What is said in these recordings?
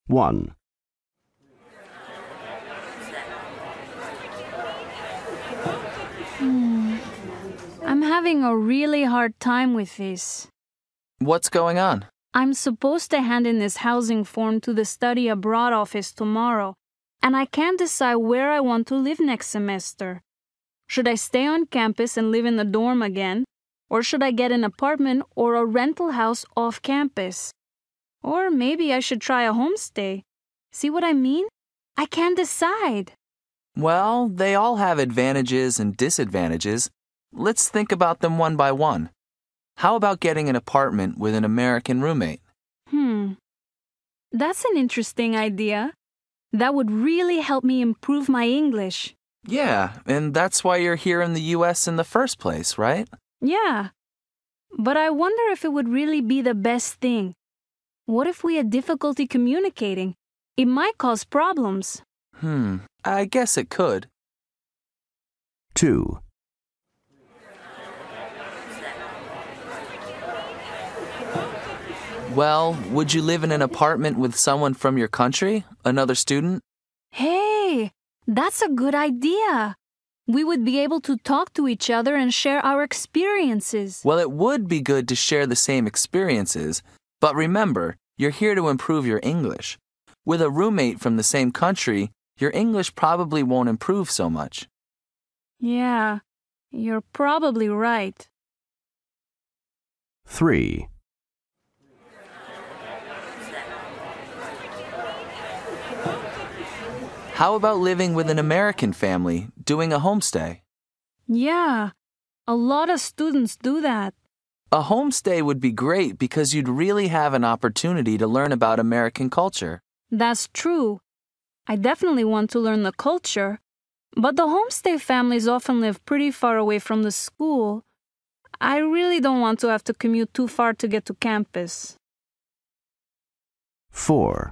1. I'm having a really hard time with this. What's going on? I'm supposed to hand in this housing form to the study abroad office tomorrow, and I can't decide where I want to live next semester. Should I stay on campus and live in the dorm again, or should I get an apartment or a rental house off campus? Or maybe I should try a homestay. See what I mean? I can't decide. Well, they all have advantages and disadvantages. Let's think about them one by one. How about getting an apartment with an American roommate? That's an interesting idea. That would really help me improve my English. Yeah, and that's why you're here in the U.S. in the first place, right? Yeah. But I wonder if it would really be the best thing. What if we had difficulty communicating? It might cause problems. I guess it could. 2. Well, would you live in an apartment with someone from your country? Another student? Hey, that's a good idea. We would be able to talk to each other and share our experiences. Well, it would be good to share the same experiences, but remember, you're here to improve your English. With a roommate from the same country, your English probably won't improve so much. Yeah, you're probably right. 3. How about living with an American family, doing a homestay? Yeah, a lot of students do that. A homestay would be great because you'd really have an opportunity to learn about American culture. That's true. I definitely want to learn the culture, but the homestay families often live pretty far away from the school. I really don't want to have to commute too far to get to campus. 4.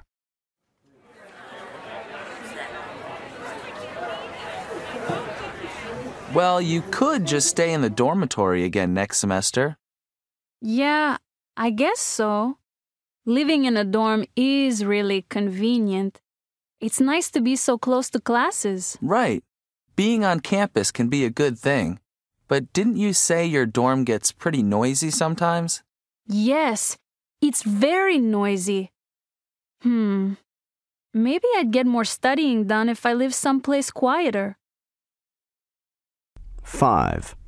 Well, you could just stay in the dormitory again next semester. Yeah, I guess so. Living in a dorm is really convenient. It's nice to be so close to classes. Right. Being on campus can be a good thing. But didn't you say your dorm gets pretty noisy sometimes? Yes, it's very noisy. Maybe I'd get more studying done if I lived someplace quieter. 5.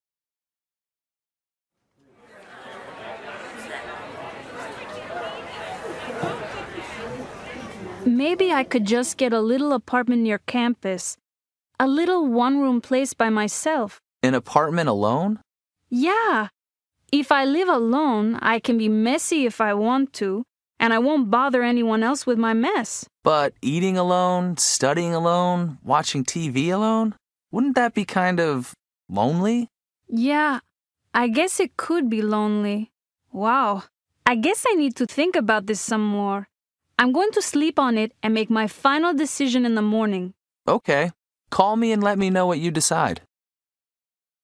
Maybe I could just get a little apartment near campus. A little one-room place by myself. An apartment alone? Yeah. If I live alone, I can be messy if I want to, and I won't bother anyone else with my mess. But eating alone, studying alone, watching TV alone? Wouldn't that be kind of lonely? Yeah, I guess it could be lonely. Wow, I guess I need to think about this some more. I'm going to sleep on it and make my final decision in the morning. Okay. Call me and let me know what you decide.